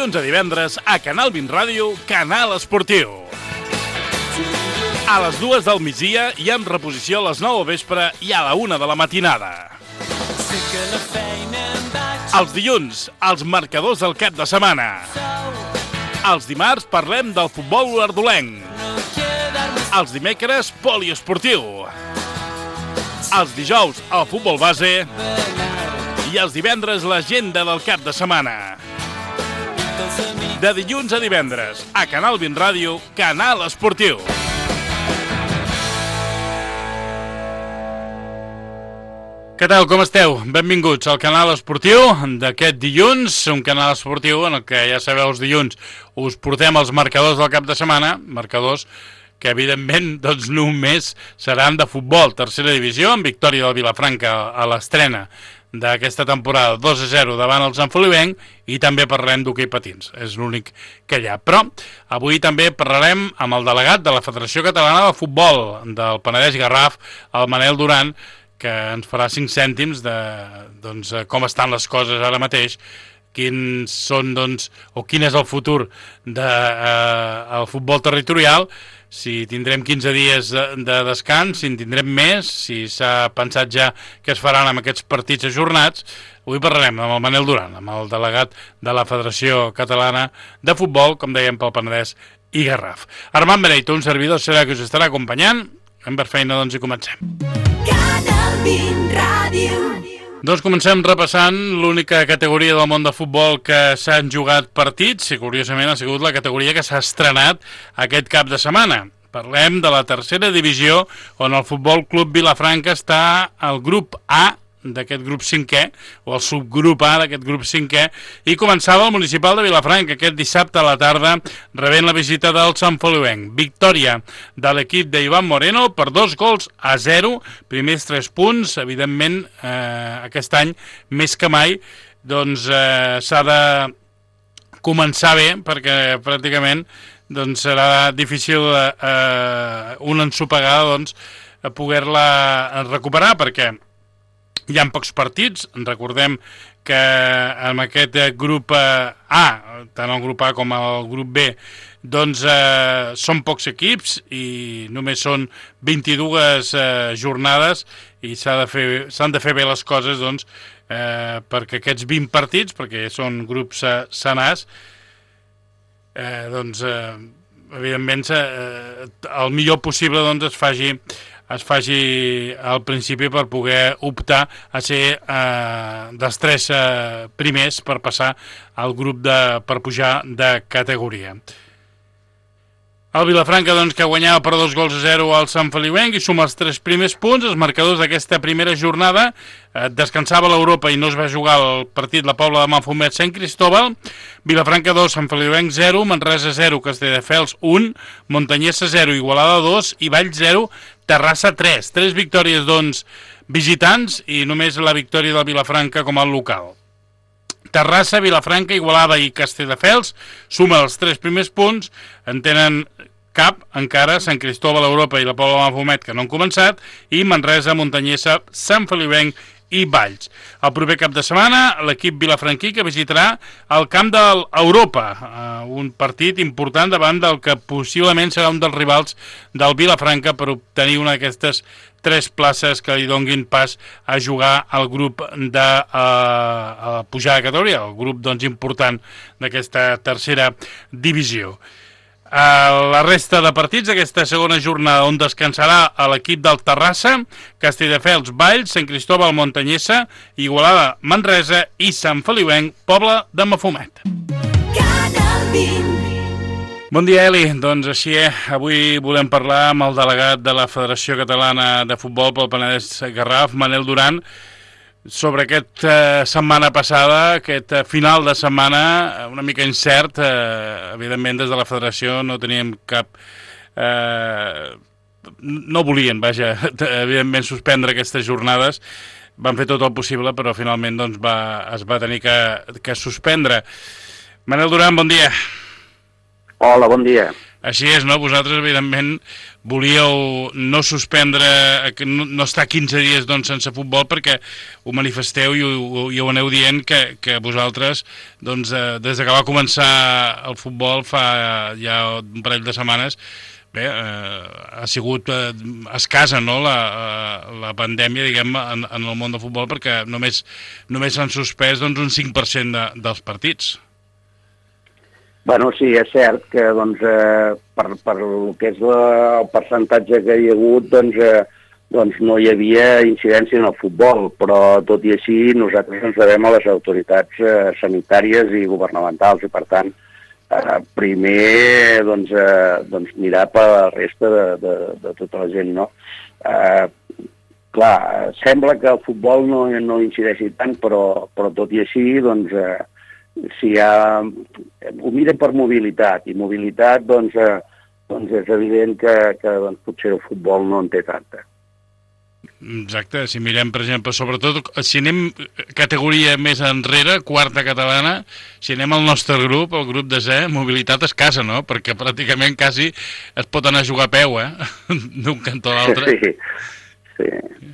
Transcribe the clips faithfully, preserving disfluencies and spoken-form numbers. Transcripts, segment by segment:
dilluns a divendres a Canal vint Ràdio, Canal Esportiu. A les dues del migdia i amb reposició a les nou del vespre i a la una de la matinada. Els dilluns, els marcadors del cap de setmana. Els dimarts parlem del futbol olordolenc. Els dimecres, poliesportiu. Els dijous, el futbol base. I els divendres, l'agenda del cap de setmana. De dilluns a divendres, a Canal vint Ràdio, Canal Esportiu. Què tal, com esteu? Benvinguts al Canal Esportiu d'aquest dilluns, un canal esportiu en el que, ja sabeu, els dilluns us portem els marcadors del cap de setmana, marcadors que, evidentment, doncs només seran de futbol. Tercera divisió, amb victòria del Vilafranca a l'estrena d'aquesta temporada, dos a zero davant el Sant Feliuenc, i també parlarem d'hoquei patins, és l'únic que hi ha. Però avui també parlarem amb el delegat de la Federació Catalana de Futbol del Penedès Garraf, el Manel Duran, que ens farà cinc cèntims de doncs, com estan les coses ara mateix, quins són, doncs, o quin és el futur del de, eh, futbol territorial, si tindrem quinze dies de, de descans, si en tindrem més, si s'ha pensat ja què es faran amb aquests partits ajornats. Avui parlarem amb el Manel Duran, amb el delegat de la Federació Catalana de Futbol, com dèiem, pel Penedès i Garraf. Armand Bereito, un servidor, serà que us estarà acompanyant. Hem per feina, doncs, i comencem. Canal vint Ràdio. Doncs comencem repassant l'única categoria del món de futbol que s'han jugat partits, i curiosament ha sigut la categoria que s'ha estrenat aquest cap de setmana. Parlem de la tercera divisió, on el Futbol Club Vilafranca està al grup A d'aquest grup cinquè, o el subgrup A d'aquest grup cinquè, i començava el municipal de Vilafranca aquest dissabte a la tarda, rebent la visita del Sant Feliuenc. Victòria de l'equip d'Ivan Moreno per dos gols a zero, primers tres punts, evidentment eh, aquest any, més que mai, doncs eh, s'ha de començar bé, perquè pràcticament doncs, serà difícil eh, una ensopegada doncs, poder-la recuperar, perquè hi ha pocs partits. Recordem que en aquest grup A, tant el grup A com el grup B, doncs eh, són pocs equips i només són vint-i-dues eh, jornades i s'ha de fer, s'han de fer bé les coses doncs, eh, perquè aquests vint partits, perquè són grups eh, senars, eh, doncs eh, evidentment eh, el millor possible doncs, es faci es faci al principi per poder optar a ser eh, dels tres eh, primers per passar al grup de, per pujar de categoria. El Vilafranca, doncs, que guanyava per dos gols a zero al Sant Feliuenc i suma els tres primers punts. Els marcadors d'aquesta primera jornada, eh, descansava l'Europa i no es va jugar el partit la Pobla de Mafumet-Sant Cristóbal. Vilafranca dos, Sant Feliuenc zero, Manresa zero, Castelldefels un, Montanyesa zero, Igualada dos i Valls zero, Terrassa tres. Tres victòries, doncs, visitants i només la victòria del Vilafranca com a local. Terrassa, Vilafranca, Igualada i Castelldefels sumen els tres primers punts, en tenen cap encara Sant Cristóbal, Europa i la Pobla de Mafumet, que no han començat, i Manresa, Montanyesa, Sant Feliuenc i Valls. El proper cap de setmana l'equip vilafranquí que visitarà el camp de l'Europa, eh, un partit important davant del que possiblement serà un dels rivals del Vilafranca per obtenir una d'aquestes tres places que li donguin pas a jugar al grup de eh, pujar de categoria, el grup doncs, important d'aquesta tercera divisió. Uh, la resta de partits d'aquesta segona jornada, on descansarà l'equip del Terrassa, Castelldefels, Valls, Sant Cristóbal, Montanyesa, Igualada, Manresa i Sant Feliuenc, Pobla de Mafumet. Bon dia, Eli. Doncs així, eh? Avui volem parlar amb el delegat de la Federació Catalana de Futbol pel Penedès Garraf, Manel Duran, sobre aquesta eh, setmana passada, aquest eh, final de setmana una mica incert. Eh, evidentment des de la federació no teníem cap eh, no volien, vaja, evidentment suspendre aquestes jornades, van fer tot el possible però finalment doncs, va, es va tenir que, que suspendre. Manel Duran, bon dia. Hola, bon dia. Així és, no? Vosaltres, evidentment, volíeu no suspendre, no, no estar quinze dies doncs, sense futbol perquè ho manifesteu i ho, i ho aneu dient que, que vosaltres, doncs, eh, des que va començar el futbol fa ja un parell de setmanes, bé, eh, ha sigut eh, escassa, no?, la, la pandèmia, diguem, en, en el món del futbol, perquè només, només s'han suspès doncs, un cinc per cent de, dels partits. Bueno, sí, és cert que doncs, eh, per, per el que és la, el percentatge que hi ha hagut, doncs, eh, doncs no hi havia incidència en el futbol, però tot i així nosaltres ens devem a les autoritats eh, sanitàries i governamentals i, per tant, Uh, primer doncs, uh, doncs mirar per la resta de, de, de tota la gent, no? Uh, clar, sembla que el futbol no, no incideixi tant, però, però tot i així, doncs, uh, si hi ha... ho miren per mobilitat, i mobilitat, doncs, uh, doncs és evident que, que doncs, potser el futbol no en té tanta. Exacte, si mirem, per exemple, sobretot, si anem categoria més enrere, quarta catalana, si anem al nostre grup, el grup de Z, mobilitat escassa, no? Perquè pràcticament quasi es pot anar a jugar a peu, eh? D'un cantó a l'altre. Sí, sí.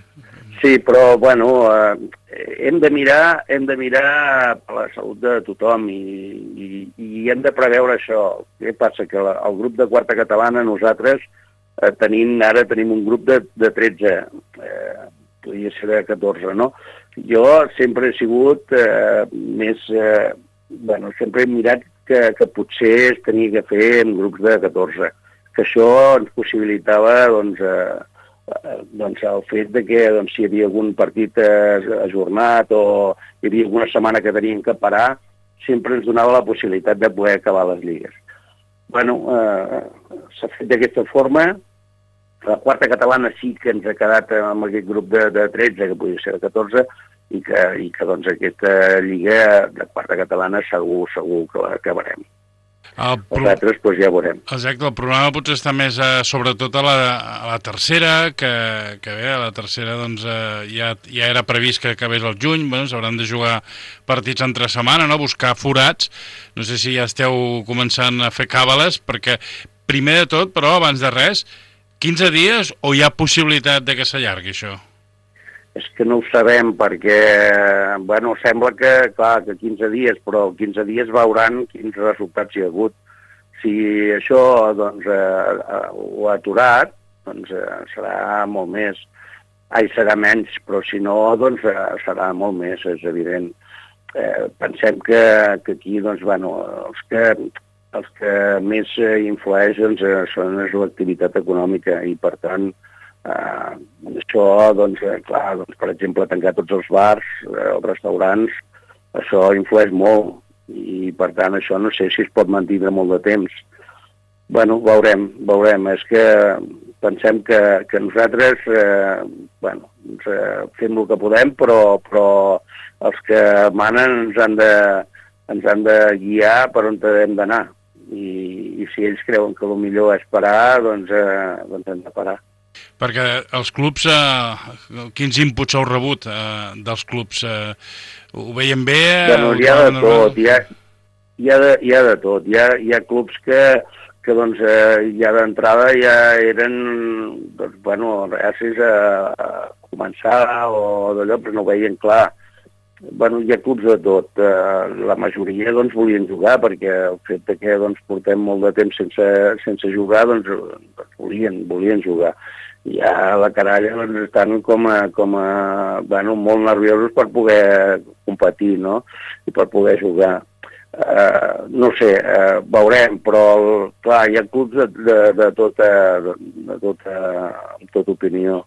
Sí, però, bueno, eh, hem de mirar hem de mirar per la salut de tothom i, i, i hem de preveure això. Què passa? Que la, el grup de quarta catalana, nosaltres, Eh, tenim, ara tenim un grup de, de tretze, eh, podria ser de catorze, no? Jo sempre he sigut eh, més... Eh, bueno, sempre he mirat que, que potser es tenia que fer en grups de catorze, que això ens possibilitava, doncs, eh, eh, doncs el fet de que doncs, si hi havia algun partit eh, ajornat o hi havia alguna setmana que teníem que parar, sempre ens donava la possibilitat de poder acabar les lligues. Bueno, eh, s'ha fet d'aquesta forma. La quarta catalana sí que ens ha quedat amb aquest grup de, de tretze, que podria ser de catorze, i que, i que doncs, aquesta lliga de quarta catalana segur, segur que l'acabarem. El pro... Els altres doncs, ja veurem. Exacte, el problema potser està més eh, sobretot a la, a la tercera, que, que bé, a la tercera doncs, eh, ja, ja era previst que acabés el juny, bueno, s'hauran de jugar partits entre setmana, no? Buscar forats. No sé si ja esteu començant a fer càbales, perquè primer de tot, però abans de res, quinze dies o hi ha possibilitat de que s'allargui això? És que no ho sabem perquè, bueno, sembla que, clar, que quinze dies, però quinze dies veuran quins resultats hi ha hagut. Si això, doncs, eh, ho ha aturat, doncs eh, serà molt més. Ai, serà menys, però si no, doncs eh, serà molt més, és evident. Eh, pensem que, que aquí, doncs, bueno, els que, els que més influeix doncs, eh, són l'activitat econòmica i, per tant, Uh, això, doncs, eh, clar, doncs, per exemple, tancar tots els bars, eh, els restaurants, això influeix molt i, per tant, això no sé si es pot mantenir molt de temps. Bueno, veurem, veurem. És que pensem que, que nosaltres, eh, bueno, doncs, eh, fem el que podem, però, però els que manen ens han de, ens han de guiar per on hem d'anar. I, i si ells creuen que el millor és parar, doncs, eh, doncs hem de parar. Perquè els clubs, eh, quins inputs heu rebut eh, dels clubs? Eh, ho veien bé? Bueno, hi ha de tot, hi ha, hi ha, de, hi ha de tot. Hi ha, hi ha clubs que, que doncs, eh, ja d'entrada ja eren, doncs, bueno, reacis a, a començar o d'allò, però no ho veien clar. Bueno, hi ha clubs de tot. Eh, la majoria, doncs, volien jugar, perquè el fet de que, doncs, portem molt de temps sense, sense jugar, doncs, doncs volien, volien jugar. Ja la caralla doncs, estan com a, com a, bueno, molt nerviosos per poder competir, no? I per poder jugar. Uh, no sé, uh, veurem, però clar, hi ha clubs de, de, de, tota, de tota, tota opinió.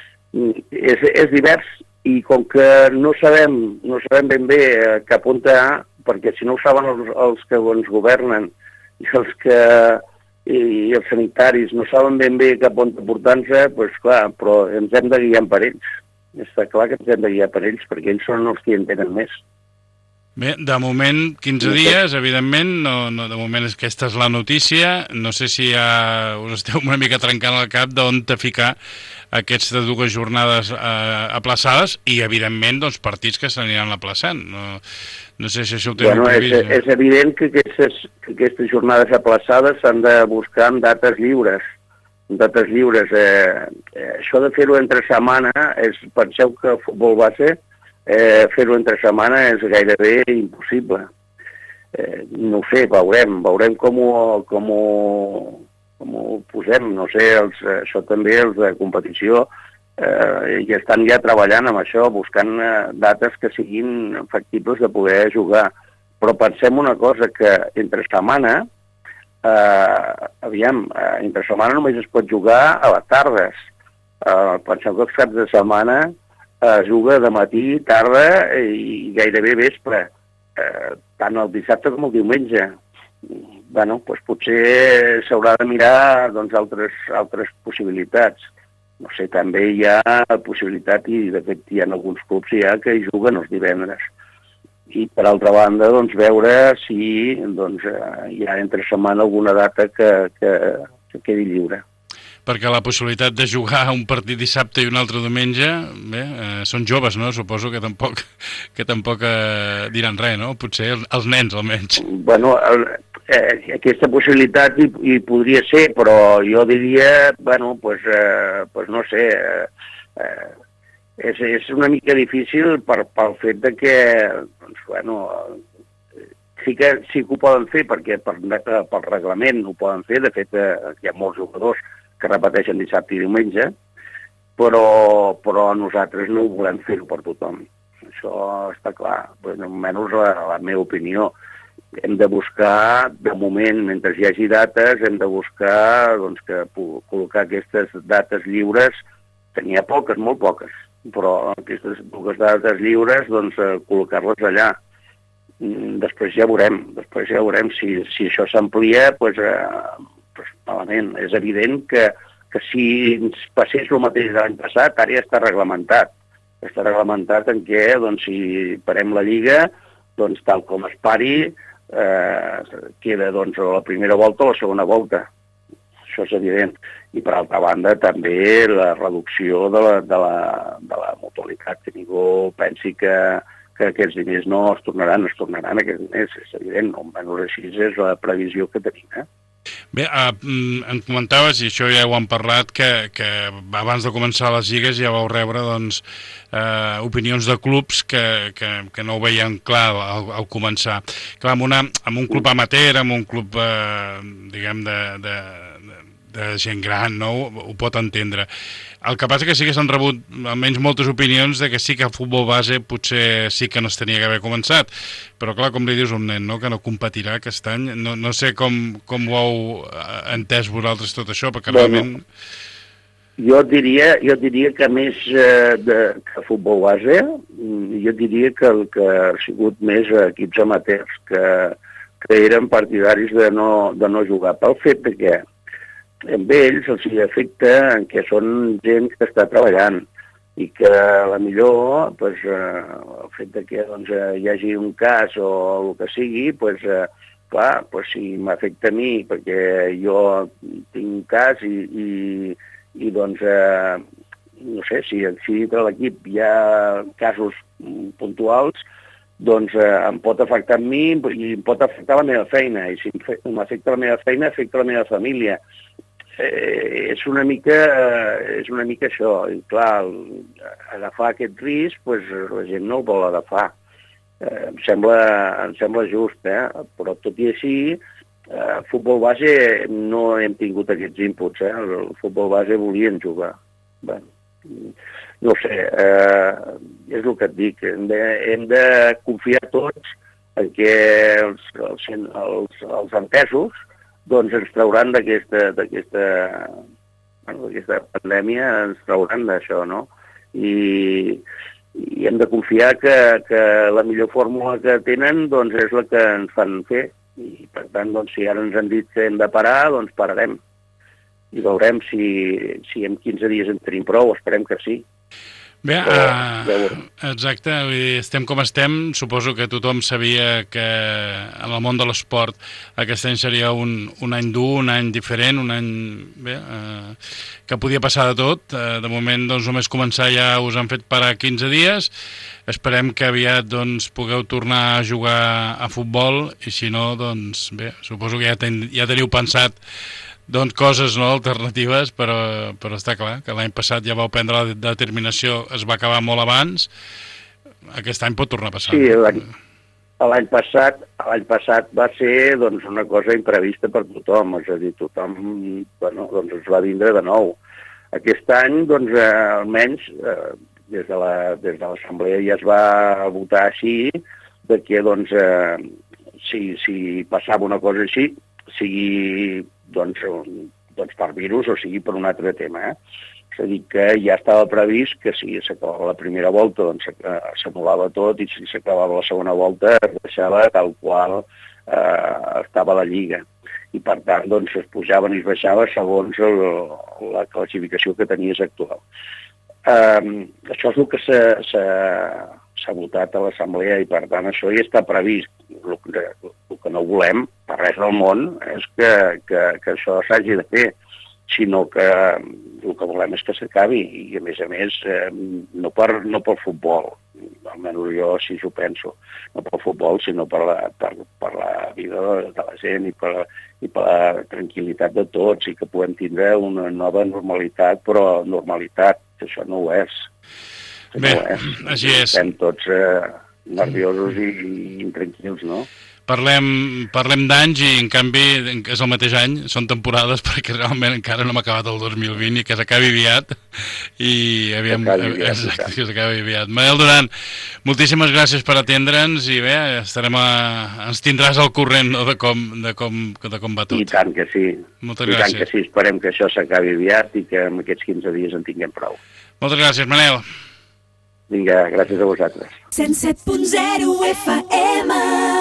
És, és divers i com que no sabem, no sabem ben bé cap on anar, perquè si no ho saben els, els que ens governen i els que... i els sanitaris no saben ben bé cap on portar-se, doncs clar, però ens hem de guiar per ells. Està clar que ens hem de guiar per ells, perquè ells són els que en tenen més. Bé, de moment, quinze dies, evidentment, no, no, de moment és que aquesta és la notícia, no sé si ja us esteu una mica trencant el cap d'on te ficar aquestes dues jornades eh, aplaçades i, evidentment, doncs, partits que s'aniran aplaçant. No, no sé si això ho teniu bueno, previst. És, és evident que aquestes, que aquestes jornades aplaçades s'han de buscar en dates lliures. En dates lliures. Eh, eh, això de fer-ho entre setmana, és, penseu que el futbol base, eh, fer-ho entre setmana és gairebé impossible. Eh, no ho sé, veurem, veurem com ho, com ho, com ho posem. No sé, els, això també els de competició eh, ja estan ja treballant amb això, buscant eh, dates que siguin factibles de poder jugar. Però pensem una cosa, que entre setmana, eh, aviam, eh, entre setmana només es pot jugar a les tardes. Eh, penseu que els caps de setmana es juga de matí, tarda i gairebé vespre, eh, tant el dissabte com el diumenge. Bueno, doncs potser s'haurà de mirar doncs, altres, altres possibilitats. No sé, també hi ha possibilitat, i de fet hi ha alguns clubs ja que hi juguen els divendres. I per altra banda, doncs, veure si doncs, hi ha entre setmana alguna data que, que, que quedi lliure. Perquè la possibilitat de jugar un partit dissabte i un altre diumenge, bé, eh, són joves, no? Suposo que tampoc, que tampoc eh, diran res, no? Potser els, els nens, almenys. Bueno, el, eh, aquesta possibilitat hi, hi podria ser, però jo diria, bueno, pues, eh, pues no sé, eh, eh, és, és una mica difícil per, pel fet de que, doncs, bueno, sí que, sí que ho poden fer, perquè per, pel reglament ho poden fer, de fet eh, hi ha molts jugadors que repeteixen dissabte i diumenge, però, però nosaltres no ho volem fer-ho per tothom. Això està clar, pues, almenys la, la meva opinió. Hem de buscar, de moment, mentre hi hagi dates, hem de buscar doncs, que col·locar aquestes dates lliures, tenia poques, molt poques, però aquestes dues dates lliures, doncs, col·locar-les allà. Després ja veurem, després ja veurem si, si això s'amplia, doncs, eh, pues, malament. És evident que, que si ens passés el mateix de l'any passat, ara ja està reglamentat. Està reglamentat en què, doncs, si parem la Lliga, doncs, tal com es pari, eh, queda doncs, la primera volta o la segona volta. Això és evident. I, per altra banda, també la reducció de la, de la, de la mutualitat, que ningú pensi que, que aquests diners no es tornaran, es tornaran aquests diners, és evident, no? Almenys així és la previsió que tenim, eh? Bé, uh, em comentaves, i això ja ho hem parlat, que, que abans de començar les lligues ja vau rebre doncs, uh, opinions de clubs que, que, que no ho veien clar al, al començar. Clar, amb, una, amb un club amateur, amb un club, uh, diguem, de, de, de, de gent gran, no? Ho, ho pot entendre. El que passa que sí que s'han rebut almenys moltes opinions de que sí que el futbol base potser sí que no es tenia que haver començat, però clar, com li dius un nen, no?, que no competirà aquest any, no, no sé com, com ho heu entès vosaltres tot això, perquè bueno, realment... Jo diria, jo diria que més eh, de, que futbol base, jo diria que el que ha sigut més equips amateurs, que, que eren partidaris de no, de no jugar, pel fet de que amb ells els hi afecta en què són gent que està treballant i que a la millor pues, eh, el fet de que doncs, hi hagi un cas o el que sigui, pues, eh, clar, pues, si m'afecta a mi perquè jo tinc un cas i, i, i doncs, eh, no sé, si, si dintre l'equip hi ha casos puntuals, doncs eh, em pot afectar a mi i em pot afectar la meva feina, i si m'afecta la meva feina, afecta la meva família. Eh, és una mica eh, és una mica això, i clar, el, agafar aquest risc, pues, la gent no el vol agafar. Eh, em sembla, em sembla just, eh? Però tot i així, eh, futbol base no hem tingut aquests inputs, eh? El futbol base volien jugar. Bé, no sé, eh, és el que et dic, hem de, hem de confiar tots en què els, els, els, els entesos doncs ens trauran d'aquesta d'aquesta bueno, d'aquesta pandèmia, ens trauran d'això, no? I, i hem de confiar que, que la millor fórmula que tenen doncs és la que ens fan fer. I per tant, doncs, si ara ens han dit que hem de parar, doncs pararem. I veurem si, si en quinze dies en tenim prou, esperem que sí. Bé, uh, exacte, estem com estem, suposo que tothom sabia que en el món de l'esport aquest any seria un, un any dur, un any diferent, un any bé, uh, que podia passar de tot. Uh, de moment, doncs, només començar ja us han fet parar quinze dies, esperem que aviat doncs, pugueu tornar a jugar a futbol i si no, doncs bé, suposo que ja, ten, ja teniu pensat doncs coses no alternatives, però, però està clar que l'any passat ja vau prendre la determinació, es va acabar molt abans, aquest any pot tornar a passar. Sí, l'any passat, l'any passat va ser doncs, una cosa imprevista per tothom, és a dir, tothom bueno, doncs, es va vindre de nou. Aquest any, doncs, eh, almenys, eh, des de la, des de l'Assemblea ja es va votar així, de que doncs, eh, si, si passava una cosa així, sigui doncs, doncs per virus o sigui per un altre tema. Eh? És a dir, que ja estava previst que si s'acabava la primera volta doncs s'anul·lava tot i si s'acabava la segona volta es deixava tal qual eh, estava la Lliga. I per tant doncs, es pujaven i es baixava segons el, la classificació que tenies actual. Eh, això és el que s'ha votat a l'Assemblea i per tant això ja està previst. El que, el que no volem per res del món és que, que, que això s'hagi de fer, sinó que el que volem és que s'acabi i a més a més eh, no, per, no pel futbol, almenys jo així ho penso, no pel futbol sinó per la, per, per la vida de la gent i per, i per la tranquil·litat de tots i que puguem tindre una nova normalitat, però normalitat, això no ho és. Bé, no és. Així és. Estem tots eh, nerviosos i, i intranquils, no? Parlem, parlem d'anys i en canvi és el mateix any, són temporades perquè realment encara no hem acabat el dos mil vint i que s'acabi aviat i aviam, aviat, exacte, que s'acabi aviat. Manel Duran, moltíssimes gràcies per atendre'ns i bé, estarem a, ens tindràs al corrent no, de, com, de, com, de com va tot. I tant que sí. Moltes I gràcies. tant que sí, esperem que això s'acabi aviat i que en aquests quinze dies en tinguem prou. Moltes gràcies, Manel. Vinga, gràcies a vosaltres. cent set punt zero F M.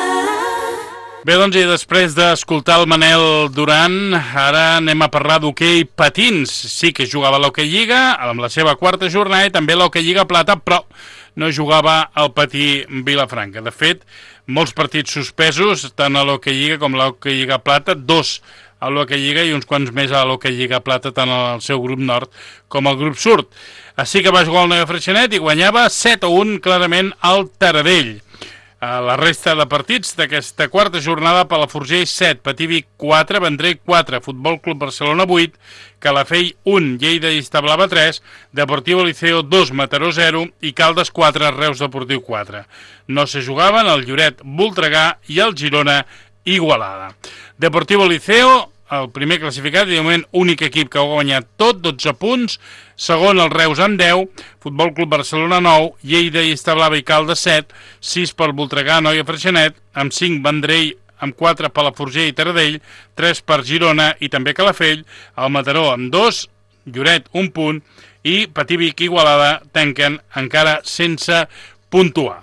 Bé, doncs, i després d'escoltar el Manel Duran, ara anem a parlar d'hoquei patins. Sí que jugava a l'Hoquei Lliga, amb la seva quarta jornada, i també a l'Hoquei Lliga Plata, però no jugava al Patí Vilafranca. De fet, molts partits suspesos, tant a l'Hoquei Lliga com a l'Hoquei Lliga Plata, dos a l'Hoquei Lliga i uns quants més a l'Hoquei Lliga Plata, tant al seu grup nord com al grup sud. Així que va jugar el Nova Freixenet i guanyava set a un clarament al Taradell. La resta de partits d'aquesta quarta jornada: Palafrugell set, Patí Vic quatre, Vendrell quatre, Futbol Club Barcelona vuit, Calafell un, Lleida i Establava tres, Deportivo Liceo dos, Mataró zero i Caldes quatre, Reus Deportiu quatre. No se jugaven el Lloret Voltregà i el Girona Igualada. Deportivo Liceo, el primer classificat i de moment únic equip que ha guanyat tot, dotze punts, segon el Reus amb deu, Futbol Club Barcelona nou, Lleida i Establava i Caldes set, sis pel Voltregà, Noia Freixenet, amb cinc Vendrell, amb quatre Palafrugell i Taradell, tres per Girona i també Calafell, el Mataró amb dos, Lloret un punt i Patí Vic i Igualada tanquen encara sense puntuar.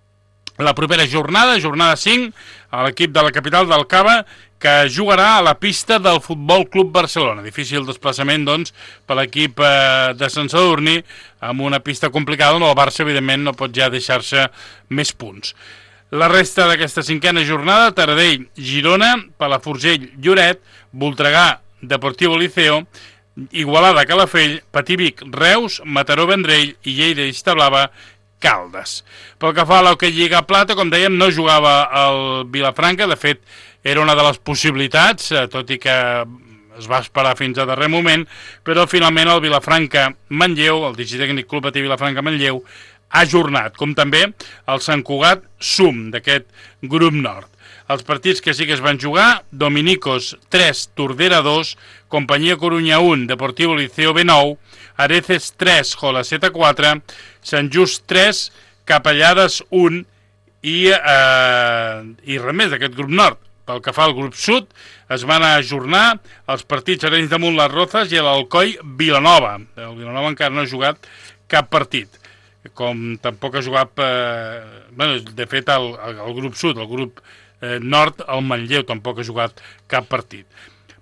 La propera jornada, jornada cinc, a l'equip de la capital del Cava, que jugarà a la pista del Futbol Club Barcelona. Difícil desplaçament, doncs, per l'equip eh, de Sant Sadurní, amb una pista complicada on el Barça, evidentment, no pot ja deixar-se més punts. La resta d'aquesta cinquena jornada: Taradell, Girona, Palafrugell, Lloret, Voltregà, Deportivo Liceo, Igualada, Calafell, Patí Vic, Reus, Mataró, Vendrell i Lleida i Establava, Caldes. Pel que fa a l'Hoquei Lliga Plata, com dèiem, no jugava el Vilafranca, de fet, era una de les possibilitats, tot i que es va esperar fins a darrer moment, però finalment el Vilafranca Manlleu, el Digitècnic Club Patí Vilafranca Manlleu, ha ajornat, com també el Sant Cugat Sum, d'aquest grup nord. Els partits que sí que es van jugar: Dominicos tres, Tordera dos, Companyia Corunya un, Deportivo Liceo B nou, Areces tres, Jolaceta quatre, Sant Just tres, Capellades un i, eh, i res més d'aquest grup nord. Pel que fa al grup sud, es van ajornar els partits Arenys de Munt, les Rozas i l'Alcoi Vilanova. El Vilanova encara no ha jugat cap partit, com tampoc ha jugat, eh, bueno, de fet, el, el grup sud, el grup eh, nord, el Manlleu tampoc ha jugat cap partit.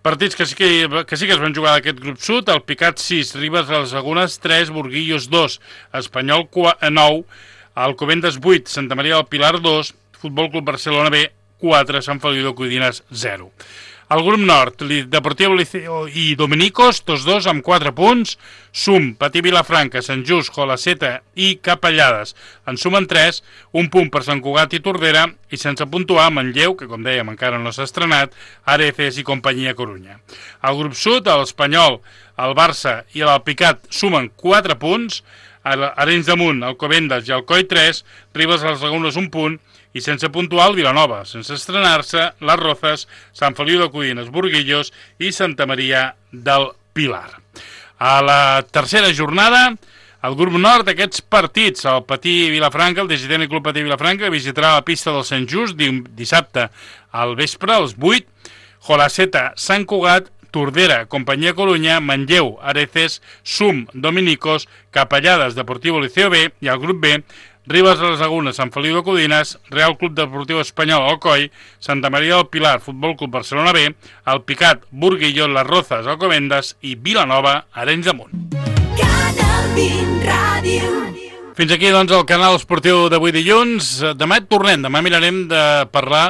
Partits que sí que, que sí que es van jugar d'aquest grup sud, el Picat sis, Ribes de les Lagunes tres, Burguillos dos, Espanyol nou, Alcobendas vuit, Santa Maria del Pilar dos, Futbol Club Barcelona B quatre, Sant Feliu de Codines zero. El grup nord, Deportivo Liceo i Dominicos, tots dos amb quatre punts, Sum, Patí Vilafranca, Sant Just, Jolaceta i Capellades en sumen tres, un punt per Sant Cugat i Tordera, i sense puntuar Manlleu, que com dèiem encara no s'ha estrenat, Areces i companyia Corunya. Al grup sud, l'Espanyol, el Barça i l'Alpicat sumen quatre punts, Arenys de Munt, Alcobendas i Alcoi tres, Ribes de les Lagunes un punt, i sense puntuar el Vilanova, sense estrenar-se, les Rozas, Sant Feliu de Codines, Burguillos i Santa Maria del Pilar. A la tercera jornada, el grup nord, aquests partits, el Patí Vilafranca, el Digitècnic Club Patí Vilafranca, visitarà la pista del Sant Just dissabte al vespre, als vuit, Jolaceta, Sant Cugat, Tordera, Companyia Corunya, Manlleu, Areces, Sum, Dominicos, Capellades, Deportivo Liceo B i el grup B, Ribes de les Lagunes, Sant Feliu de Codines, Real Club Deportiu Espanyol, Alcoi, Santa Maria del Pilar, Futbol Club Barcelona B, el Picat, Burguillo, les Rozas, Alcobendas i Vilanova, Arenys de Munt. Canal vint Ràdio. Fins aquí, doncs, el canal esportiu d'avui dilluns. Demà tornem, demà mirarem de parlar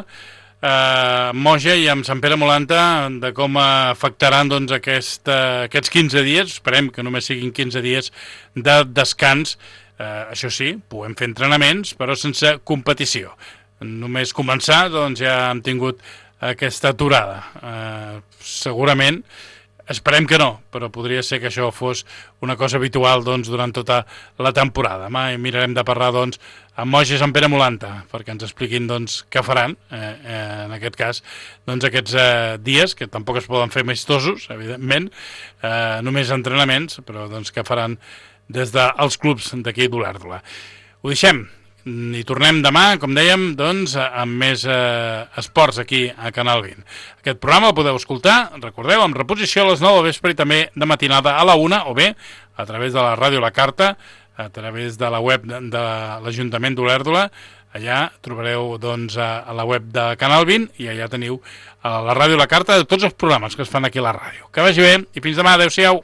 eh, Moja i amb Sant Pere Molanta de com afectaran doncs, aquest, eh, aquests quinze dies, esperem que només siguin quinze dies de descans. Uh, això sí, podem fer entrenaments, però sense competició. Només començar, doncs ja hem tingut aquesta aturada. Uh, segurament, esperem que no, però podria ser que això fos una cosa habitual doncs, durant tota la temporada. Demà mirarem de parlar doncs, amb Moja i Sant Pere Molanta, perquè ens expliquin doncs, què faran, eh, eh, en aquest cas, doncs, aquests eh, dies, que tampoc es poden fer amistosos, evidentment, eh, només entrenaments, però doncs, què faran des dels clubs d'aquí d'Olèrdola. Ho deixem i tornem demà, com dèiem, doncs, amb més eh, esports aquí a Canal vint. Aquest programa el podeu escoltar, recordeu, amb reposició a les nou del vespre i també de matinada a la una, o bé a través de la ràdio La Carta, a través de la web de, de l'Ajuntament d'Olèrdola. Allà trobareu doncs, a, a la web de Canal vint i allà teniu a la ràdio La Carta de tots els programes que es fan aquí a la ràdio. Que vagi bé i fins demà, adeu-siau.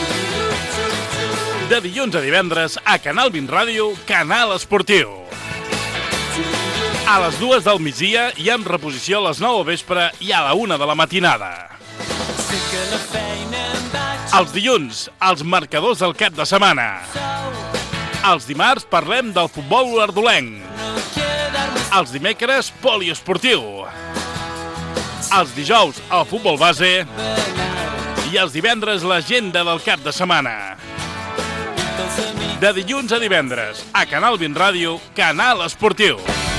De dilluns a divendres, a Canal vint Ràdio, Canal Esportiu. A les dues del migdia i amb reposició a les nou del vespre i a la una de la matinada. Els dilluns, els marcadors del cap de setmana. Els dimarts parlem del futbol olèrdolenc. Els dimecres, poliesportiu. Els dijous, el futbol base. I els divendres, l'agenda del cap de setmana. De dilluns a divendres, a Canal vint Ràdio, Canal Esportiu.